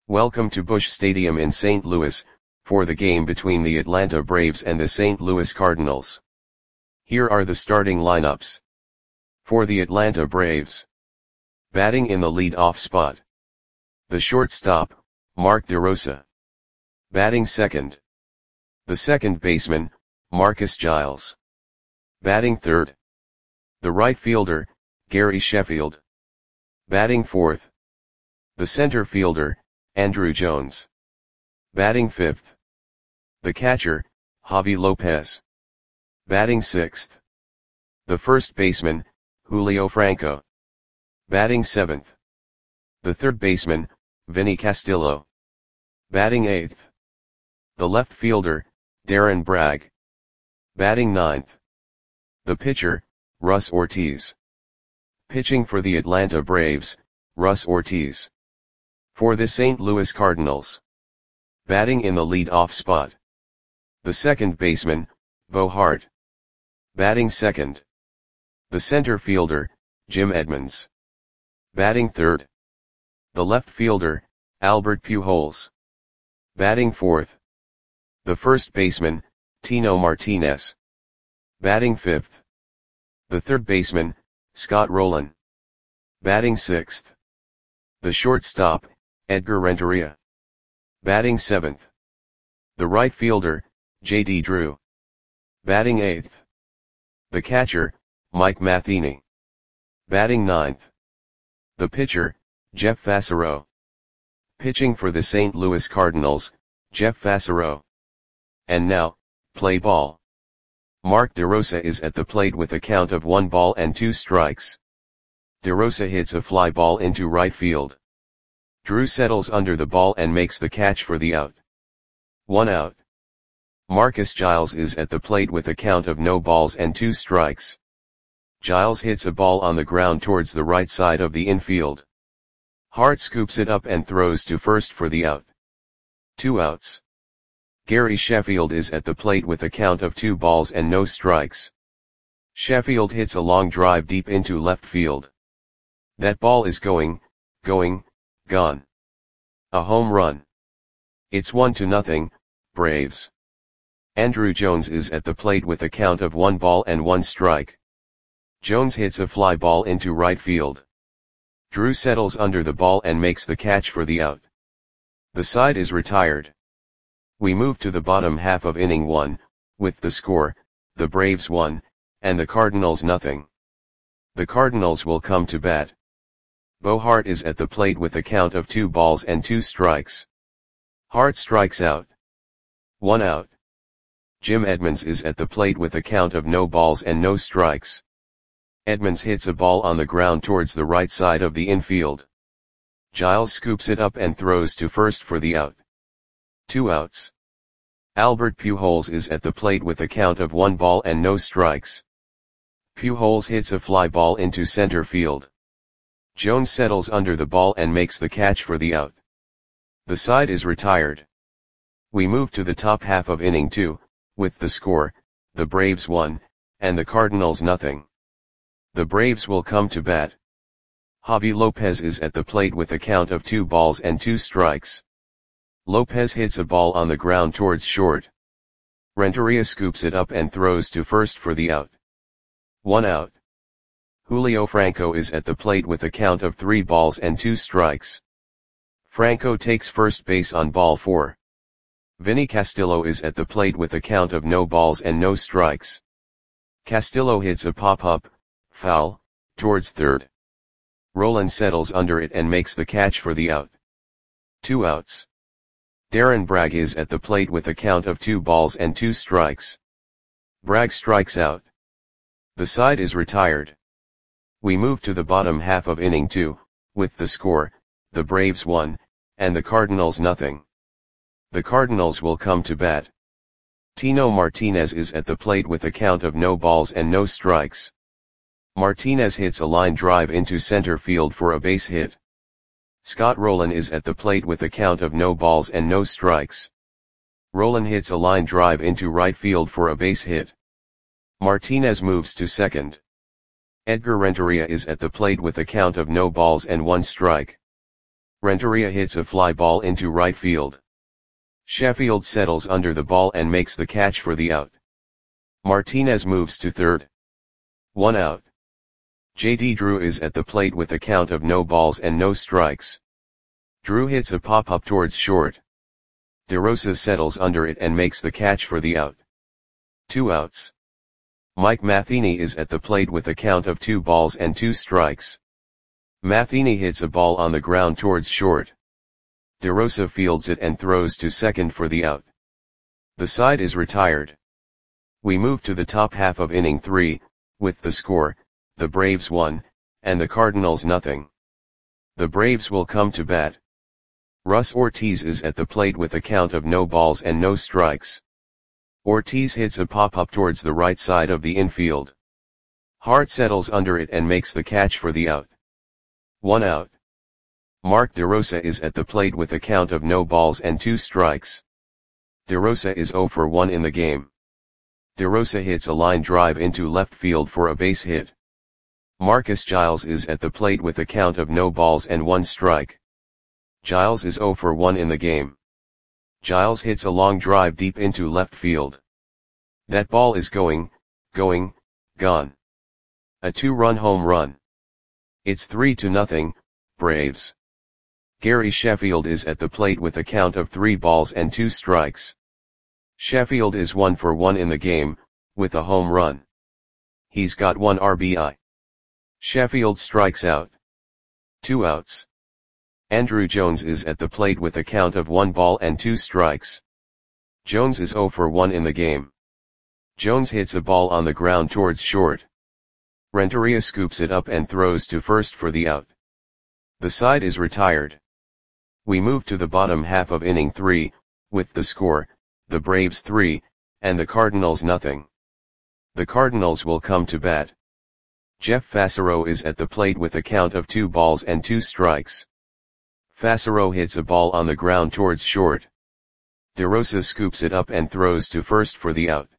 Welcome to Busch Stadium in St. Louis, for the game between the Atlanta Braves and the St. Louis Cardinals. Here are the starting lineups. For the Atlanta Braves. Batting in the lead-off spot. The shortstop, Mark DeRosa. Batting second. The second baseman, Marcus Giles. Batting third. The right fielder, Gary Sheffield. Batting fourth. The center fielder, Andruw Jones. Batting fifth. The catcher, Javy Lopez. Batting sixth. The first baseman, Julio Franco. Batting seventh. The third baseman, Vinny Castillo. Batting eighth. The left fielder, Darren Bragg. Batting ninth. The pitcher, Russ Ortiz. Pitching for the Atlanta Braves, Russ Ortiz. For the St. Louis Cardinals. Batting in the lead-off spot. The second baseman, Bo Hart. Batting second. The center fielder, Jim Edmonds. Batting third. The left fielder, Albert Pujols. Batting fourth. The first baseman, Tino Martinez. Batting fifth. The third baseman, Scott Rolen. Batting sixth. The shortstop, Edgar Renteria. Batting seventh. The right fielder, J.D. Drew. Batting eighth. The catcher, Mike Matheny. Batting ninth. The pitcher, Jeff Fassero. Pitching for the St. Louis Cardinals, Jeff Fassero. And now, play ball. Mark DeRosa is at the plate with a count of 1 ball and 2 strikes. DeRosa hits a fly ball into right field. Drew settles under the ball and makes the catch for the out. 1 out. Marcus Giles is at the plate with a count of no balls and 2 strikes. Giles hits a ball on the ground towards the right side of the infield. Hart scoops it up and throws to first for the out. 2 outs. Gary Sheffield is at the plate with a count of 2 balls and no strikes. Sheffield hits a long drive deep into left field. That ball is gone. A home run. It's 1-0, Braves. Andruw Jones is at the plate with a count of 1 ball and 1 strike. Jones hits a fly ball into right field. Drew settles under the ball and makes the catch for the out. The side is retired. We move to the bottom half of inning 1, with the score, the Braves 1, and the Cardinals 0. The Cardinals will come to bat. Bo Hart is at the plate with a count of 2 balls and 2 strikes. Hart strikes out. 1 out. Jim Edmonds is at the plate with a count of no balls and no strikes. Edmonds hits a ball on the ground towards the right side of the infield. Giles scoops it up and throws to first for the out. 2 outs. Albert Pujols is at the plate with a count of 1 ball and no strikes. Pujols hits a fly ball into center field. Jones settles under the ball and makes the catch for the out. The side is retired. We move to the top half of inning 2, with the score, the Braves 1, and the Cardinals 0. The Braves will come to bat. Javy Lopez is at the plate with a count of 2 balls and 2 strikes. Lopez hits a ball on the ground towards short. Renteria scoops it up and throws to first for the out. 1 out. Julio Franco is at the plate with a count of 3 balls and 2 strikes. Franco takes first base on ball 4. Vinny Castillo is at the plate with a count of no balls and no strikes. Castillo hits a pop-up, foul, towards third. Rolen settles under it and makes the catch for the out. 2 outs. Darren Bragg is at the plate with a count of 2 balls and 2 strikes. Bragg strikes out. The side is retired. We move to the bottom half of inning 2, with the score, the Braves 1, and the Cardinals 0. The Cardinals will come to bat. Tino Martinez is at the plate with a count of no balls and no strikes. Martinez hits a line drive into center field for a base hit. Scott Rolen is at the plate with a count of no balls and no strikes. Rolen hits a line drive into right field for a base hit. Martinez moves to second. Edgar Renteria is at the plate with a count of no balls and 1 strike. Renteria hits a fly ball into right field. Sheffield settles under the ball and makes the catch for the out. Martinez moves to third. 1 out. JD Drew is at the plate with a count of no balls and no strikes. Drew hits a pop-up towards short. DeRosa settles under it and makes the catch for the out. 2 outs. Mike Matheny is at the plate with a count of 2 balls and 2 strikes. Matheny hits a ball on the ground towards short. DeRosa fields it and throws to second for the out. The side is retired. We move to the top half of inning 3, with the score, the Braves 1, and the Cardinals nothing. The Braves will come to bat. Russ Ortiz is at the plate with a count of no balls and no strikes. Ortiz hits a pop-up towards the right side of the infield. Hart settles under it and makes the catch for the out. 1 out. Mark DeRosa is at the plate with a count of no balls and 2 strikes. DeRosa is 0 for 1 in the game. DeRosa hits a line drive into left field for a base hit. Marcus Giles is at the plate with a count of no balls and 1 strike. Giles is 0 for 1 in the game. Giles hits a long drive deep into left field. That ball is gone. A 2-run home run. It's 3-0, Braves. Gary Sheffield is at the plate with a count of 3 balls and 2 strikes. Sheffield is 1 for 1 in the game, with a home run. He's got 1 RBI. Sheffield strikes out. 2 outs. Andrew Jones is at the plate with a count of 1 ball and 2 strikes. Jones is 0 for 1 in the game. Jones hits a ball on the ground towards short. Renteria scoops it up and throws to first for the out. The side is retired. We move to the bottom half of inning 3, with the score, the Braves 3, and the Cardinals nothing. The Cardinals will come to bat. Jeff Fassero is at the plate with a count of 2 balls and 2 strikes. Fassero hits a ball on the ground towards short. DeRosa scoops it up and throws to first for the out.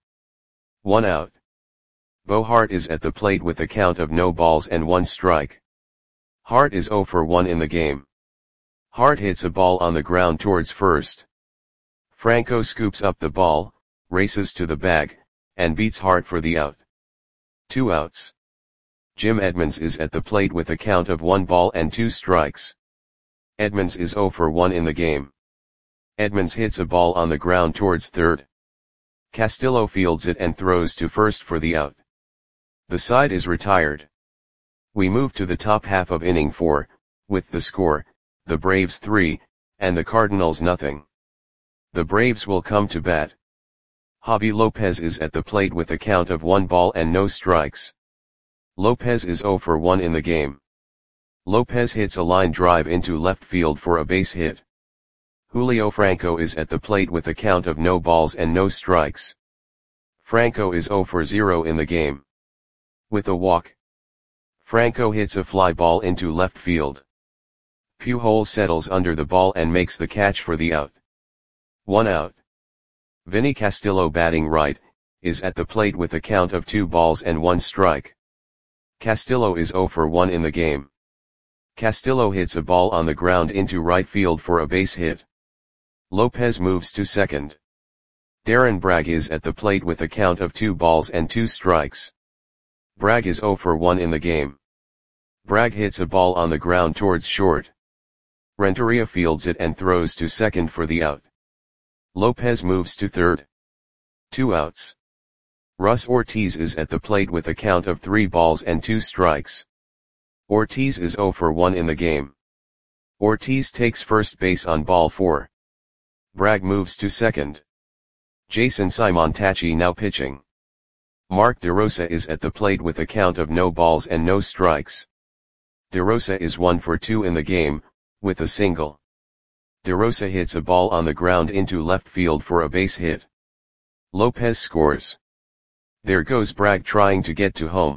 1 out. Bo Hart is at the plate with a count of no balls and 1 strike. Hart is 0 for 1 in the game. Hart hits a ball on the ground towards first. Franco scoops up the ball, races to the bag, and beats Hart for the out. 2 outs. Jim Edmonds is at the plate with a count of 1 ball and 2 strikes. Edmonds is 0 for 1 in the game. Edmonds hits a ball on the ground towards third. Castillo fields it and throws to first for the out. The side is retired. We move to the top half of inning 4, with the score, the Braves 3, and the Cardinals nothing. The Braves will come to bat. Javi Lopez is at the plate with a count of 1 ball and no strikes. Lopez is 0 for 1 in the game. Lopez hits a line drive into left field for a base hit. Julio Franco is at the plate with a count of no balls and no strikes. Franco is 0 for 0 in the game. With a walk. Franco hits a fly ball into left field. Pujols settles under the ball and makes the catch for the out. 1 out. Vinny Castillo, batting right, is at the plate with a count of 2 balls and 1 strike. Castillo is 0 for 1 in the game. Castillo hits a ball on the ground into right field for a base hit. Lopez moves to second. Darren Bragg is at the plate with a count of 2 balls and 2 strikes. Bragg is 0 for 1 in the game. Bragg hits a ball on the ground towards short. Renteria fields it and throws to second for the out. Lopez moves to third. 2 outs. Russ Ortiz is at the plate with a count of 3 balls and 2 strikes. Ortiz is 0 for 1 in the game. Ortiz takes first base on ball 4. Bragg moves to second. Jason Simontacchi now pitching. Mark DeRosa is at the plate with a count of no balls and no strikes. DeRosa is 1 for 2 in the game, with a single. DeRosa hits a ball on the ground into left field for a base hit. Lopez scores. There goes Bragg trying to get to home.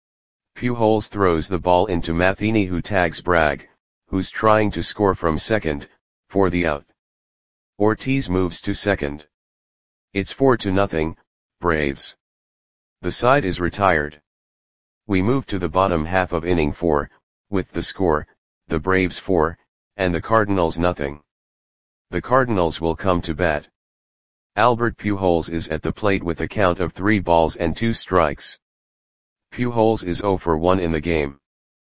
Pujols throws the ball into Matheny, who tags Bragg, who's trying to score from second, for the out. Ortiz moves to second. It's 4-0, Braves. The side is retired. We move to the bottom half of inning 4, with the score, the Braves 4, and the Cardinals nothing. The Cardinals will come to bat. Albert Pujols is at the plate with a count of 3 balls and 2 strikes. Pujols is 0 for 1 in the game.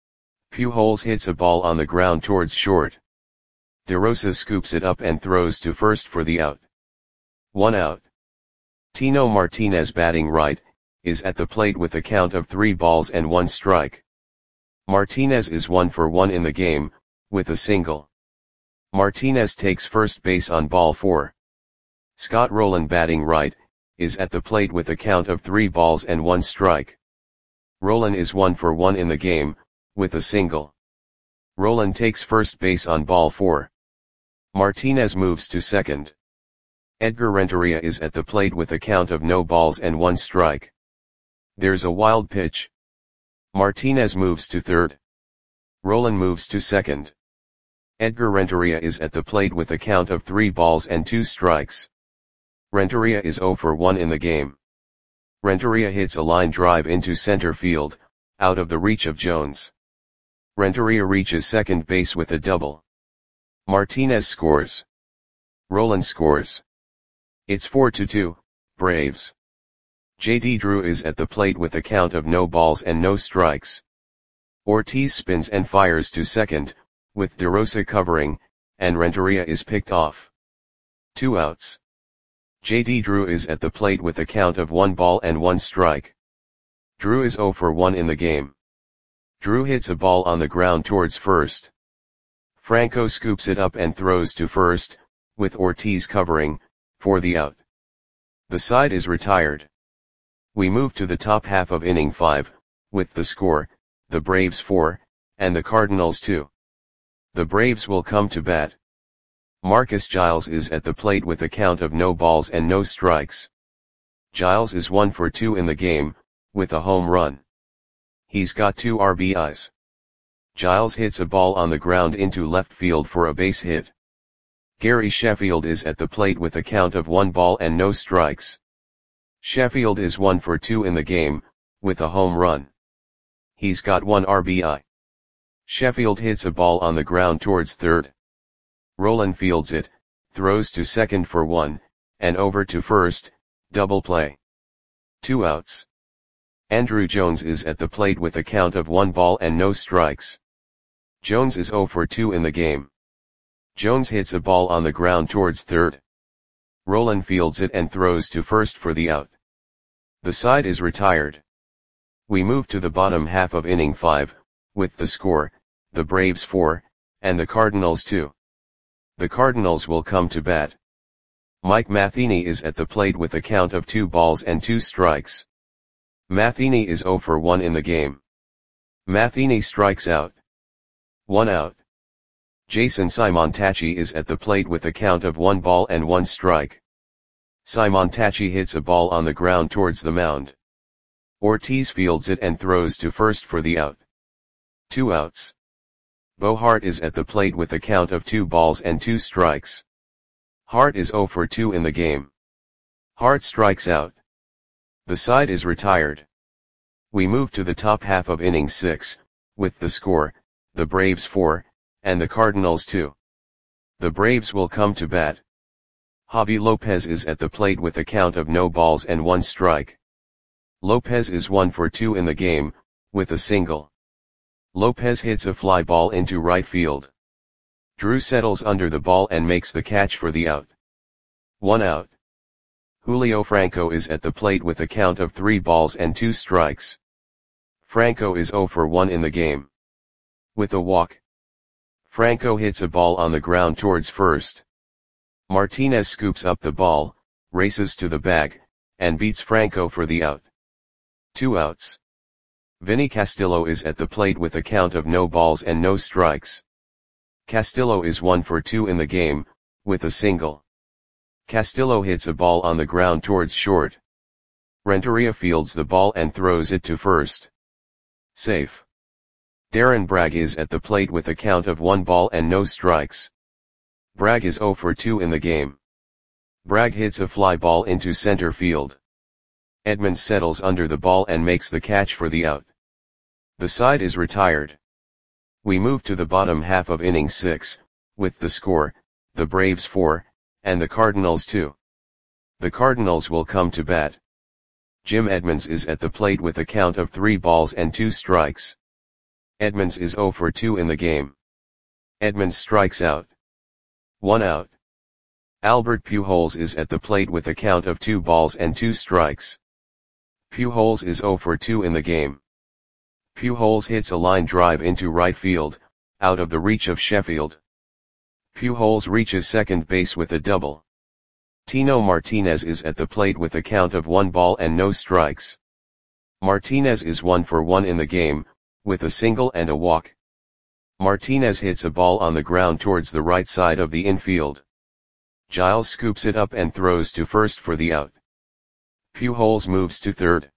Pujols hits a ball on the ground towards short. DeRosa scoops it up and throws to first for the out. 1 out. Tino Martinez, batting right, is at the plate with a count of 3 balls and 1 strike. Martinez is 1 for 1 in the game, with a single. Martinez takes first base on ball 4. Scott Rolen, batting right, is at the plate with a count of 3 balls and 1 strike. Rolen is 1 for 1 in the game, with a single. Rolen takes first base on ball 4. Martinez moves to second. Edgar Renteria is at the plate with a count of no balls and 1 strike. There's a wild pitch. Martinez moves to third. Rolen moves to second. Edgar Renteria is at the plate with a count of 3 balls and 2 strikes. Renteria is 0 for 1 in the game. Renteria hits a line drive into center field, out of the reach of Jones. Renteria reaches second base with a double. Martinez scores. Rolen scores. It's 4-2, Braves. J.D. Drew is at the plate with a count of no balls and no strikes. Ortiz spins and fires to second, with DeRosa covering, and Renteria is picked off. 2 outs. J.D. Drew is at the plate with a count of 1 ball and 1 strike. Drew is 0 for 1 in the game. Drew hits a ball on the ground towards first. Franco scoops it up and throws to first, with Ortiz covering, for the out. The side is retired. We move to the top half of inning 5, with the score, the Braves 4, and the Cardinals 2. The Braves will come to bat. Marcus Giles is at the plate with a count of no balls and no strikes. Giles is 1 for 2 in the game, with a home run. He's got 2 RBIs. Giles hits a ball on the ground into left field for a base hit. Gary Sheffield is at the plate with a count of 1 ball and no strikes. Sheffield is 1 for 2 in the game, with a home run. He's got 1 RBI. Sheffield hits a ball on the ground towards third. Rolen fields it, throws to second for 1, and over to first, double play. 2 outs. Andruw Jones is at the plate with a count of 1 ball and no strikes. Jones is 0 for 2 in the game. Jones hits a ball on the ground towards third. Rolen fields it and throws to first for the out. The side is retired. We move to the bottom half of inning 5, with the score, the Braves 4, and the Cardinals 2. The Cardinals will come to bat. Mike Matheny is at the plate with a count of 2 balls and 2 strikes. Matheny is 0 for 1 in the game. Matheny strikes out. 1 out. Jason Simontacchi is at the plate with a count of 1 ball and 1 strike. Simontacchi hits a ball on the ground towards the mound. Ortiz fields it and throws to first for the out. 2 outs. Bo Hart is at the plate with a count of 2 balls and 2 strikes. Hart is 0 for 2 in the game. Hart strikes out. The side is retired. We move to the top half of inning 6, with the score, the Braves 4, and the Cardinals 2. The Braves will come to bat. Javi Lopez is at the plate with a count of no balls and 1 strike. Lopez is 1 for 2 in the game, with a single. Lopez hits a fly ball into right field. Drew settles under the ball and makes the catch for the out. 1 out. Julio Franco is at the plate with a count of 3 balls and 2 strikes. Franco is 0 for 1 in the game. With a walk. Franco hits a ball on the ground towards first. Martinez scoops up the ball, races to the bag, and beats Franco for the out. 2 outs. Vinny Castillo is at the plate with a count of no balls and no strikes. Castillo is 1 for 2 in the game, with a single. Castillo hits a ball on the ground towards short. Renteria fields the ball and throws it to first. Safe. Darren Bragg is at the plate with a count of 1 ball and no strikes. Bragg is 0 for 2 in the game. Bragg hits a fly ball into center field. Edmonds settles under the ball and makes the catch for the out. The side is retired. We move to the bottom half of inning 6, with the score, the Braves 4, and the Cardinals 2. The Cardinals will come to bat. Jim Edmonds is at the plate with a count of 3 balls and 2 strikes. Edmonds is 0 for 2 in the game. Edmonds strikes out. 1 out. Albert Pujols is at the plate with a count of 2 balls and 2 strikes. Pujols is 0 for 2 in the game. Pujols hits a line drive into right field, out of the reach of Sheffield. Pujols reaches second base with a double. Tino Martinez is at the plate with a count of 1 ball and no strikes. Martinez is 1 for 1 in the game, with a single and a walk. Martinez hits a ball on the ground towards the right side of the infield. Giles scoops it up and throws to first for the out. Pujols moves to third.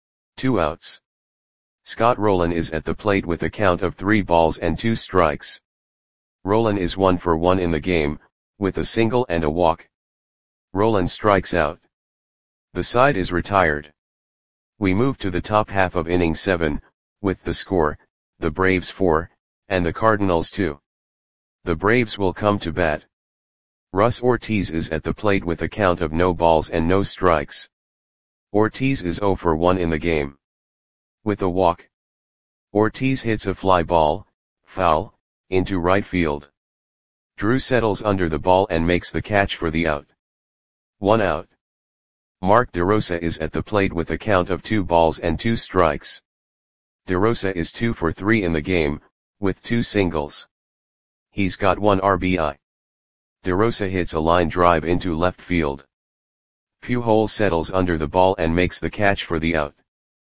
2 outs. Scott Rolen is at the plate with a count of 3 balls and 2 strikes. Rolen is 1 for 1 in the game, with a single and a walk. Rolen strikes out. The side is retired. We move to the top half of inning 7, with the score, the Braves 4, and the Cardinals 2. The Braves will come to bat. Russ Ortiz is at the plate with a count of no balls and no strikes. Ortiz is 0 for 1 in the game. With a walk. Ortiz hits a fly ball, foul, into right field. Drew settles under the ball and makes the catch for the out. 1 out. Mark DeRosa is at the plate with a count of 2 balls and 2 strikes. DeRosa is 2 for 3 in the game, with 2 singles. He's got 1 RBI. DeRosa hits a line drive into left field. Pujols settles under the ball and makes the catch for the out.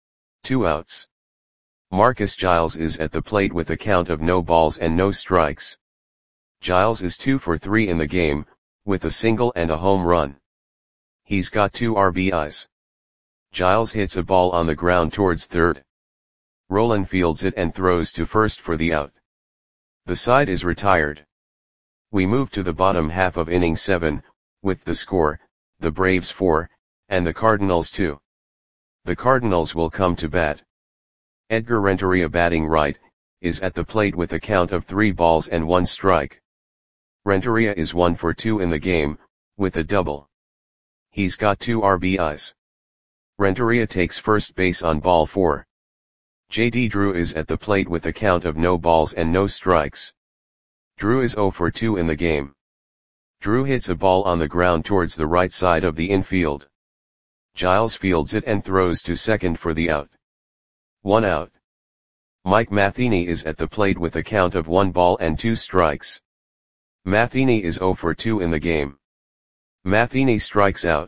2 outs. Marcus Giles is at the plate with a count of no balls and no strikes. Giles is 2 for 3 in the game, with a single and a home run. He's got 2 RBIs. Giles hits a ball on the ground towards third. Rolen fields it and throws to first for the out. The side is retired. We move to the bottom half of inning 7, with the score, the Braves 4, and the Cardinals 2. The Cardinals will come to bat. Edgar Renteria, batting right, is at the plate with a count of 3 balls and 1 strike. Renteria is 1 for 2 in the game, with a double. He's got 2 RBIs. Renteria takes first base on ball 4. J.D. Drew is at the plate with a count of no balls and no strikes. Drew is 0 for 2 in the game. Drew hits a ball on the ground towards the right side of the infield. Giles fields it and throws to second for the out. 1 out. Mike Matheny is at the plate with a count of 1 ball and 2 strikes. Matheny is 0 for 2 in the game. Matheny strikes out.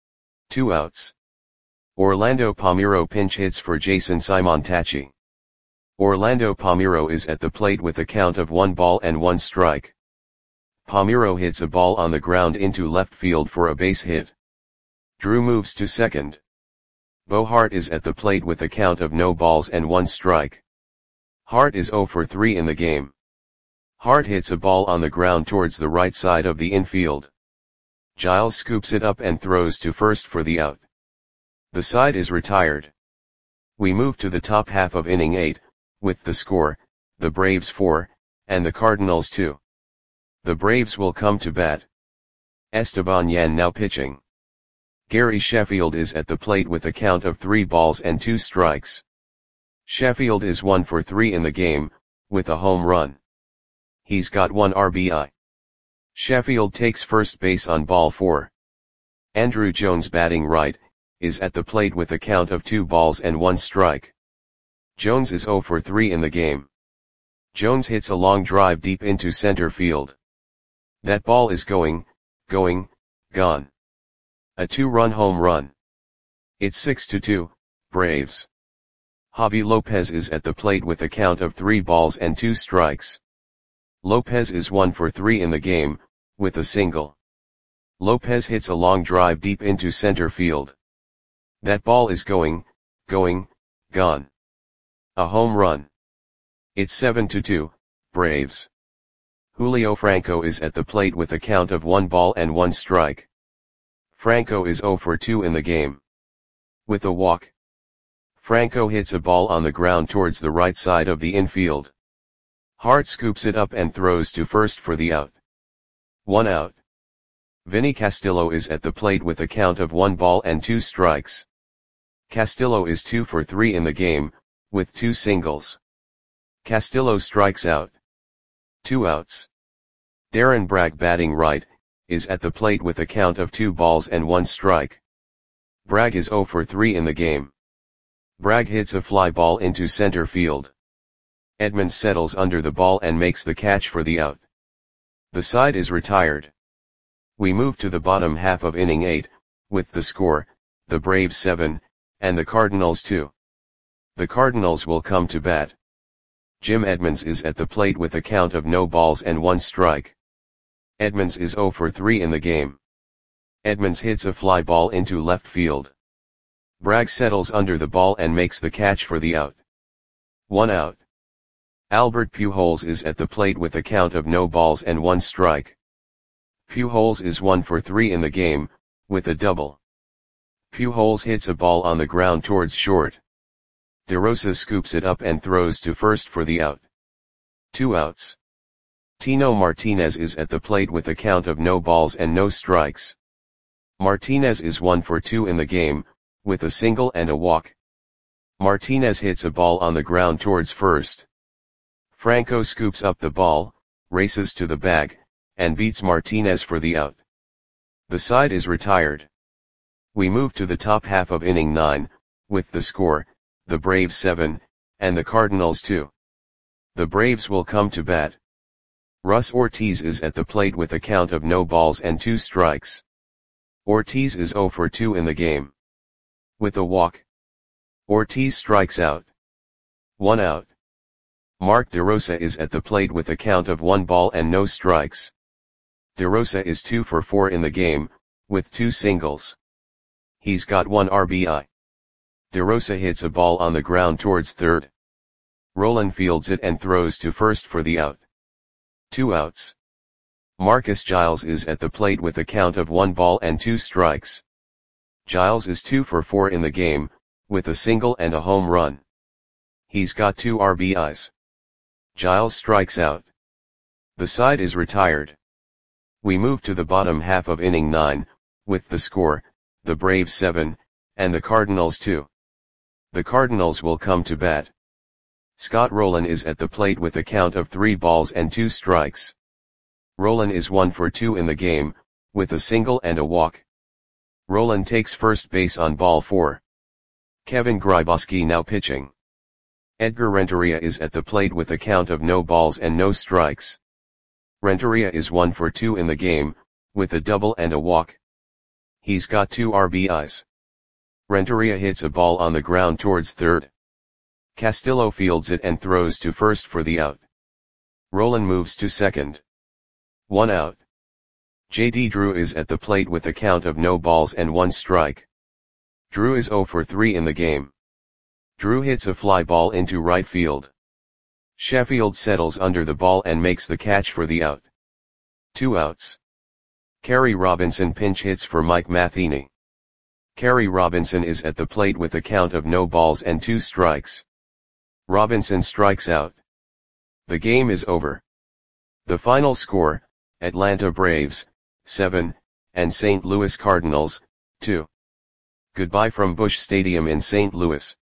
2 outs. Orlando Palmeiro pinch hits for Jason Simontacchi. Orlando Palmeiro is at the plate with a count of 1 ball and 1 strike. Palmeiro hits a ball on the ground into left field for a base hit. Drew moves to second. Bo Hart is at the plate with a count of no balls and 1 strike. Hart is 0 for 3 in the game. Hart hits a ball on the ground towards the right side of the infield. Giles scoops it up and throws to first for the out. The side is retired. We move to the top half of inning 8, with the score, the Braves 4, and the Cardinals 2. The Braves will come to bat. Esteban Yan now pitching. Gary Sheffield is at the plate with a count of 3 balls and 2 strikes. Sheffield is 1 for 3 in the game, with a home run. He's got 1 RBI. Sheffield takes first base on ball 4. Andrew Jones, batting right, is at the plate with a count of 2 balls and 1 strike. Jones is 0 for 3 in the game. Jones hits a long drive deep into center field. That ball is gone. A 2-run home run. It's 6-2, Braves. Javi Lopez is at the plate with a count of 3 balls and 2 strikes. Lopez is 1 for 3 in the game, with a single. Lopez hits a long drive deep into center field. That ball is gone. A home run. It's 7-2, Braves. Julio Franco is at the plate with a count of 1 ball and 1 strike. Franco is 0 for 2 in the game. With a walk. Franco hits a ball on the ground towards the right side of the infield. Hart scoops it up and throws to first for the out. 1 out. Vinny Castillo is at the plate with a count of 1 ball and 2 strikes. Castillo is 2 for 3 in the game, with 2 singles. Castillo strikes out. 2 outs. Darren Bragg, batting right, is at the plate with a count of 2 balls and 1 strike. Bragg is 0 for 3 in the game. Bragg hits a fly ball into center field. Edmonds settles under the ball and makes the catch for the out. The side is retired. We move to the bottom half of inning 8, with the score, the Braves 7, and the Cardinals 2. The Cardinals will come to bat. Jim Edmonds is at the plate with a count of no balls and 1 strike. Edmonds is 0 for 3 in the game. Edmonds hits a fly ball into left field. Bragg settles under the ball and makes the catch for the out. 1 out. Albert Pujols is at the plate with a count of no balls and 1 strike. Pujols is 1 for 3 in the game, with a double. Pujols hits a ball on the ground towards short. DeRosa scoops it up and throws to first for the out. 2 outs. Tino Martinez is at the plate with a count of no balls and no strikes. Martinez is 1 for 2 in the game, with a single and a walk. Martinez hits a ball on the ground towards first. Franco scoops up the ball, races to the bag, and beats Martinez for the out. The side is retired. We move to the top half of inning 9, with the score, the Braves 7, and the Cardinals 2. The Braves will come to bat. Russ Ortiz is at the plate with a count of no balls and 2 strikes. Ortiz is 0 for 2 in the game. With a walk. Ortiz strikes out. 1 out. Mark DeRosa is at the plate with a count of 1 ball and no strikes. DeRosa is 2 for 4 in the game, with 2 singles. He's got 1 RBI. DeRosa hits a ball on the ground towards third. Rolen fields it and throws to first for the out. 2 outs. Marcus Giles is at the plate with a count of 1 ball and 2 strikes. Giles is 2 for 4 in the game, with a single and a home run. He's got 2 RBIs. Giles strikes out. The side is retired. We move to the bottom half of inning 9, with the score, the Braves 7, and the Cardinals 2. The Cardinals will come to bat. Scott Rolen is at the plate with a count of 3 balls and 2 strikes. Rolen is 1 for 2 in the game, with a single and a walk. Rolen takes first base on ball 4. Kevin Grybauski now pitching. Edgar Renteria is at the plate with a count of no balls and no strikes. Renteria is 1 for 2 in the game, with a double and a walk. He's got 2 RBIs. Renteria hits a ball on the ground towards third. Castillo fields it and throws to first for the out. Rolen moves to second. 1 out. J.D. Drew is at the plate with a count of no balls and 1 strike. Drew is 0 for 3 in the game. Drew hits a fly ball into right field. Sheffield settles under the ball and makes the catch for the out. 2 outs. Kerry Robinson pinch hits for Mike Matheny. Kerry Robinson is at the plate with a count of no balls and 2 strikes. Robinson strikes out. The game is over. The final score, Atlanta Braves, 7, and St. Louis Cardinals, 2. Goodbye from Busch Stadium in St. Louis.